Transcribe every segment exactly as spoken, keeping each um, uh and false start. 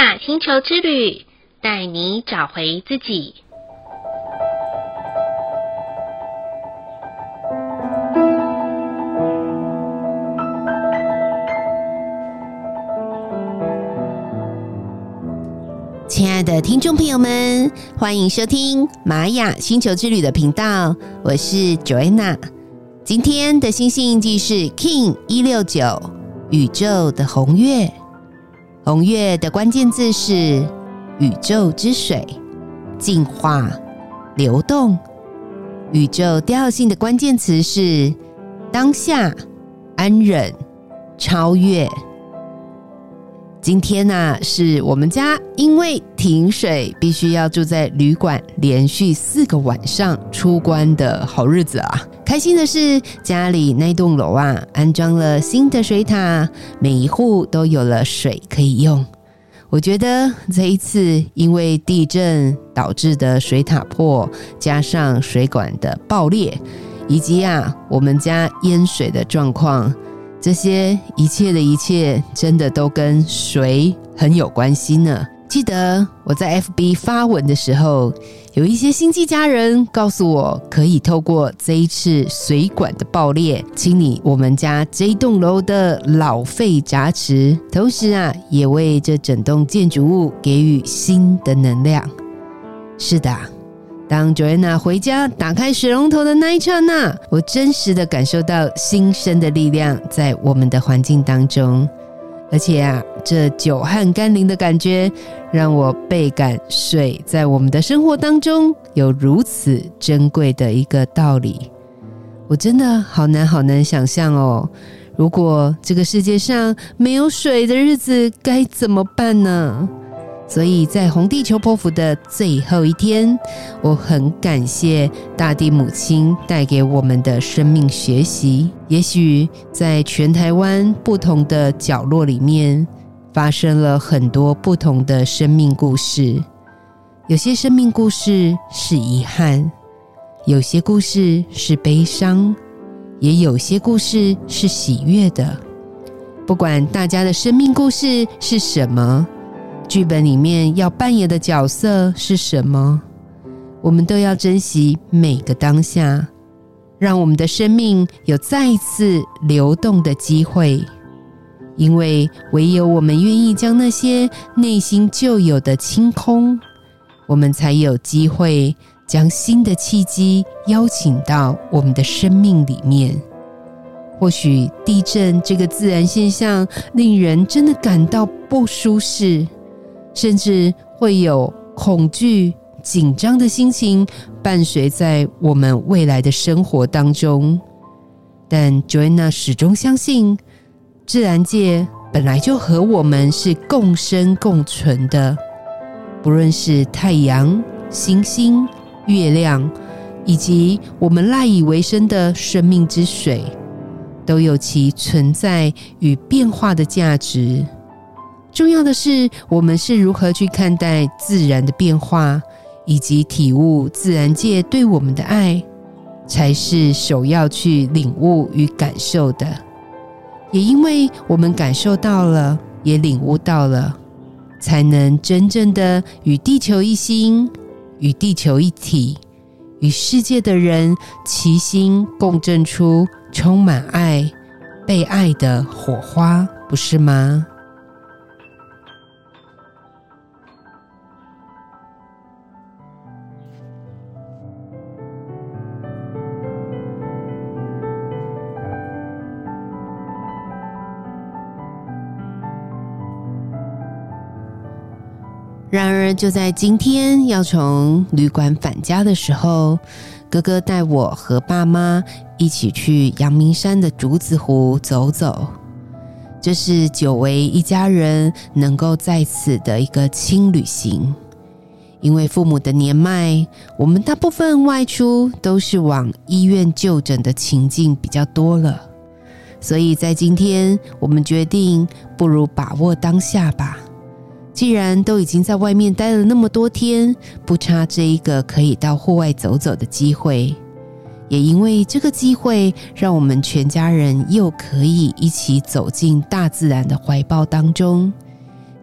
雅星球之旅，带你找回自己。 亲爱的听众朋友们，欢迎收听玛雅星球之旅的频道，我是 Joanna。 今天的星星印记是 King 一六九，宇宙的红月。红月的关键字是宇宙之水、进化、流动。宇宙调性的关键词是当下、安忍、超越。今天啊，是我们家因为停水必须要住在旅馆连续四个晚上出关的好日子啊。开心的是，家里那栋楼啊安装了新的水塔，每一户都有了水可以用。我觉得这一次因为地震导致的水塔破，加上水管的爆裂，以及啊我们家淹水的状况，这些一切的一切真的都跟水很有关系呢。记得我在 F B 发文的时候，有一些星际家人告诉我，可以透过这一次水管的爆裂清理我们家这栋楼的老废杂质，同时啊也为这整栋建筑物给予新的能量。是的，当 Joanna 回家打开水龙头的那一刹那，我真实的感受到新生的力量在我们的环境当中。而且啊，这久旱甘霖的感觉让我倍感水在我们的生活当中有如此珍贵的一个道理。我真的好难好难想象哦，如果这个世界上没有水的日子该怎么办呢？所以在红地球波符的最后一天，我很感谢大地母亲带给我们的生命学习。也许在全台湾不同的角落里面，发生了很多不同的生命故事。有些生命故事是遗憾，有些故事是悲伤，也有些故事是喜悦的。不管大家的生命故事是什么，剧本里面要扮演的角色是什么，我们都要珍惜每个当下，让我们的生命有再一次流动的机会。因为唯有我们愿意将那些内心旧有的清空，我们才有机会将新的契机邀请到我们的生命里面。或许地震这个自然现象令人真的感到不舒适，甚至会有恐惧、紧张的心情伴随在我们未来的生活当中。但 Joanna 始终相信，自然界本来就和我们是共生共存的，不论是太阳、星星、月亮，以及我们赖以为生的生命之水，都有其存在与变化的价值。重要的是，我们是如何去看待自然的变化，以及体悟自然界对我们的爱，才是首要去领悟与感受的。也因为我们感受到了，也领悟到了，才能真正的与地球一心，与地球一体，与世界的人齐心共振出充满爱、被爱的火花，不是吗？然而就在今天要从旅馆返家的时候，哥哥带我和爸妈一起去阳明山的竹子湖走走。这是久违一家人能够在此的一个轻旅行。因为父母的年迈，我们大部分外出都是往医院就诊的情境比较多了，所以在今天我们决定不如把握当下吧。既然都已经在外面待了那么多天，不差这一个可以到户外走走的机会。也因为这个机会，让我们全家人又可以一起走进大自然的怀抱当中，体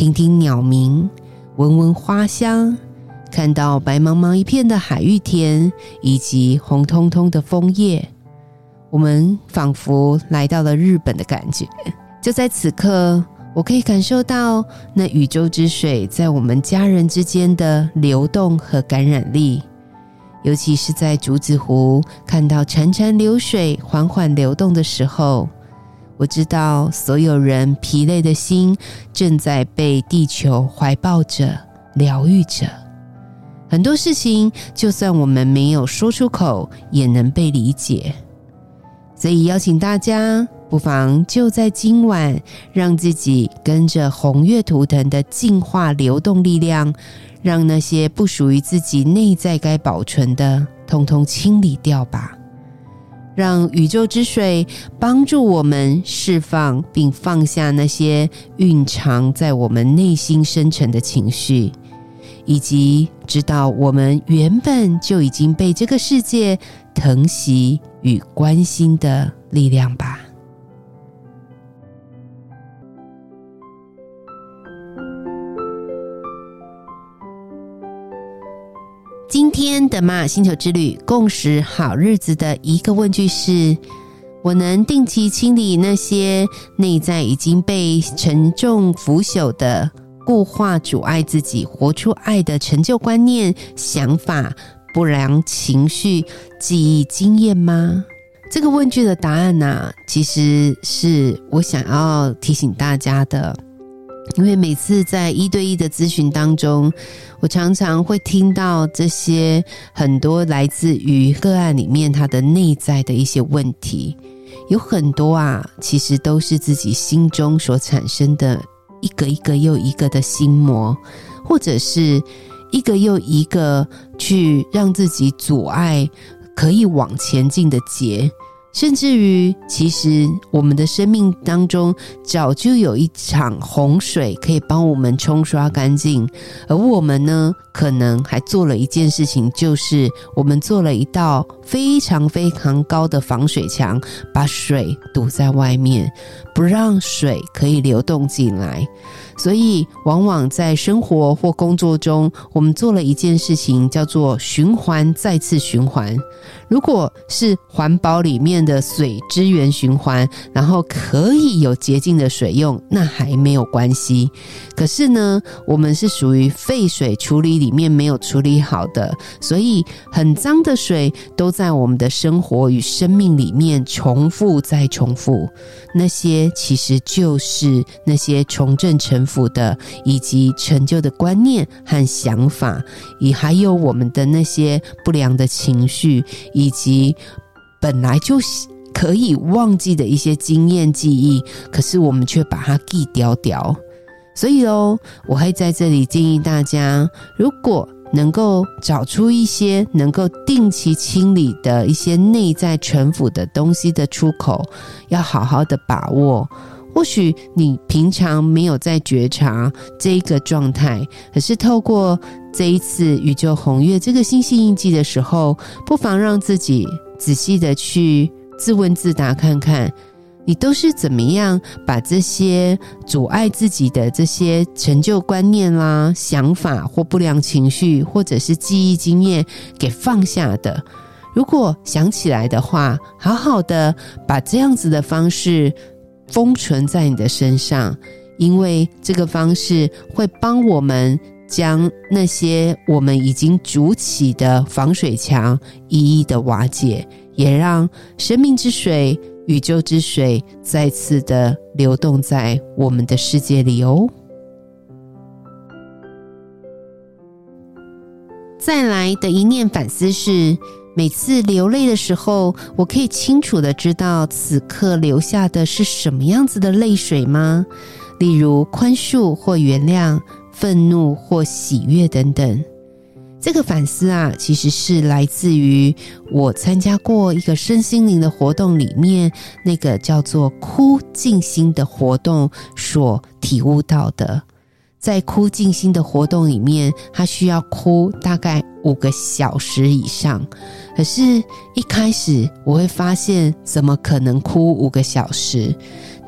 听听鸟鸣，闻闻花香，看到白茫茫一片的海芋田以及红彤彤的枫叶，我们仿佛来到了日本的感觉。就在此刻，我可以感受到那宇宙之水在我们家人之间的流动和感染力，尤其是在竹子湖看到潺潺流水缓缓流动的时候，我知道所有人疲累的心正在被地球怀抱着疗愈着。很多事情就算我们没有说出口也能被理解，所以邀请大家不妨就在今晚，让自己跟着红月图腾的净化流动力量，让那些不属于自己内在该保存的通通清理掉吧。让宇宙之水帮助我们释放并放下那些蕴藏在我们内心深沉的情绪，以及知道我们原本就已经被这个世界疼惜与关心的力量吧。今天的玛雅星球之旅共识好日子的一个问句是：我能定期清理那些内在已经被沉重腐朽的固化阻碍自己活出爱的成就观念、想法、不良情绪、记忆经验吗？这个问句的答案啊，其实是我想要提醒大家的。因为每次在一对一的咨询当中，我常常会听到这些很多来自于个案里面他的内在的一些问题，有很多啊，其实都是自己心中所产生的一个一个又一个的心魔，或者是一个又一个去让自己阻碍可以往前进的结。甚至于其实我们的生命当中早就有一场洪水可以帮我们冲刷干净，而我们呢，可能还做了一件事情，就是我们做了一道非常非常高的防水墙，把水堵在外面，不让水可以流动进来。所以往往在生活或工作中，我们做了一件事情叫做循环再次循环。如果是环保里面的水资源循环，然后可以有洁净的水用，那还没有关系。可是呢，我们是属于废水处理里面没有处理好的，所以很脏的水都在我们的生活与生命里面重复再重复。那些其实就是那些重振成府的以及成就的观念和想法，也还有我们的那些不良的情绪，以及本来就可以忘记的一些经验记忆，可是我们却把它记掉掉。所以咯，我会在这里建议大家，如果能够找出一些能够定期清理的一些内在沉腐的东西的出口，要好好的把握。或许你平常没有在觉察这一个状态，可是透过这一次宇宙红月这个星系印记的时候，不妨让自己仔细的去自问自答看看，你都是怎么样把这些阻碍自己的这些成就观念啦、想法或不良情绪或者是记忆经验给放下的。如果想起来的话，好好的把这样子的方式封存在你的身上，因为这个方式会帮我们将那些我们已经筑起的防水墙一一的瓦解，也让生命之水、宇宙之水再次的流动在我们的世界里哦。再来的一念反思是，每次流泪的时候，我可以清楚的知道此刻流下的是什么样子的泪水吗？例如宽恕或原谅、愤怒或喜悦等等。这个反思啊，其实是来自于我参加过一个身心灵的活动里面，那个叫做哭静心的活动所体悟到的。在哭静心的活动里面，他需要哭大概五个小时以上。可是一开始我会发现怎么可能哭五个小时，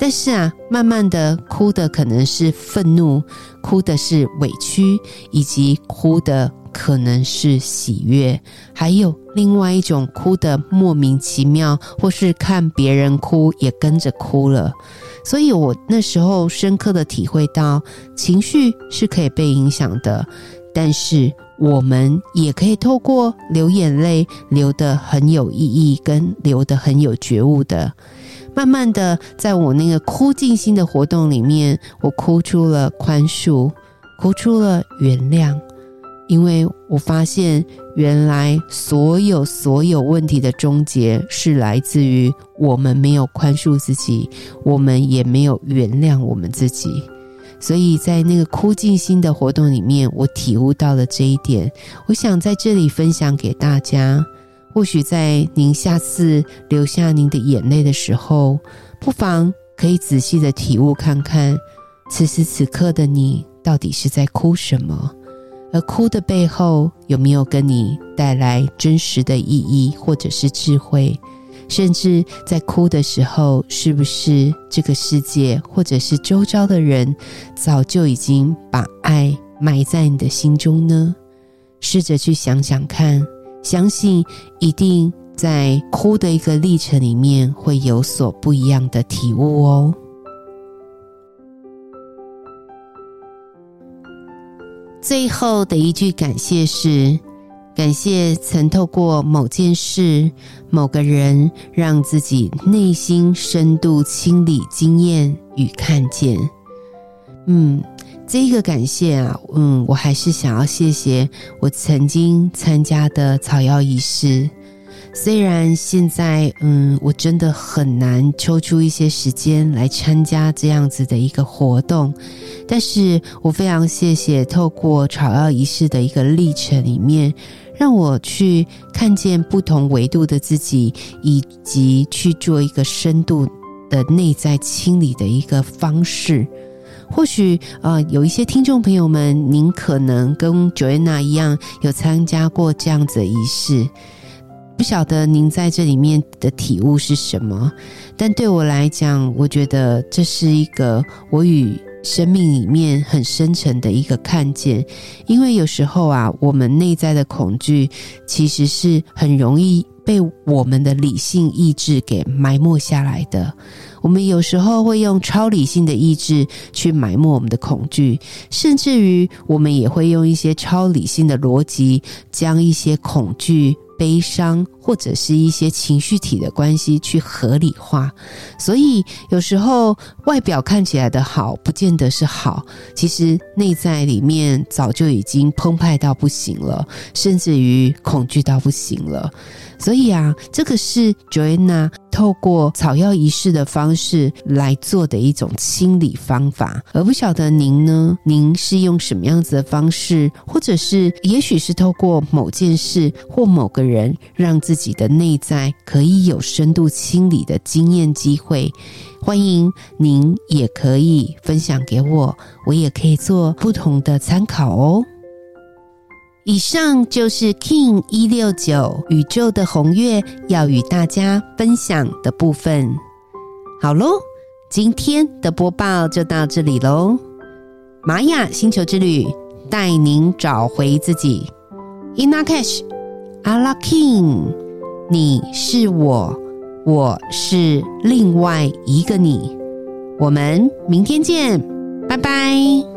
但是啊，慢慢的哭的可能是愤怒，哭的是委屈，以及哭的可能是喜悦，还有另外一种哭的莫名其妙，或是看别人哭也跟着哭了。所以我那时候深刻的体会到，情绪是可以被影响的，但是我们也可以透过流眼泪流得很有意义，跟流得很有觉悟的。慢慢的在我那个哭尽心的活动里面，我哭出了宽恕，哭出了原谅，因为我发现原来所有所有问题的终结是来自于我们没有宽恕自己，我们也没有原谅我们自己。所以在那个哭尽心的活动里面，我体悟到了这一点，我想在这里分享给大家。或许在您下次流下您的眼泪的时候，不妨可以仔细的体悟看看，此时此刻的你到底是在哭什么，而哭的背后有没有跟你带来真实的意义或者是智慧，甚至在哭的时候，是不是这个世界或者是周遭的人早就已经把爱埋在你的心中呢？试着去想想看，相信一定在哭的一个历程里面会有所不一样的体悟哦。最后的一句感谢是，感谢曾透过某件事、某个人，让自己内心深度清理经验与看见。嗯，这个感谢啊，嗯，我还是想要谢谢我曾经参加的草药仪式。虽然现在嗯，我真的很难抽出一些时间来参加这样子的一个活动，但是我非常谢谢透过草药仪式的一个历程里面，让我去看见不同维度的自己，以及去做一个深度的内在清理的一个方式。或许呃，有一些听众朋友们，您可能跟 Joanna 一样有参加过这样子的仪式，不晓得您在这里面的体悟是什么，但对我来讲，我觉得这是一个我与生命里面很深沉的一个看见。因为有时候啊，我们内在的恐惧其实是很容易被我们的理性意志给埋没下来的。我们有时候会用超理性的意志去埋没我们的恐惧，甚至于我们也会用一些超理性的逻辑，将一些恐惧、悲伤或者是一些情绪体的关系去合理化。所以有时候外表看起来的好不见得是好，其实内在里面早就已经澎湃到不行了，甚至于恐惧到不行了。所以啊，这个是 Joanna 透过草药仪式的方式来做的一种清理方法。而不晓得您呢，您是用什么样子的方式，或者是也许是透过某件事或某个人，让自己的内在可以有深度清理的经验机会。欢迎您也可以分享给我，我也可以做不同的参考哦。以上就是 King 一六九宇宙的红月要与大家分享的部分。好咯，今天的播报就到这里咯。玛雅星球之旅带您找回自己。 Inna Cash Ala King， 你是我，我是另外一个你。我们明天见，拜拜。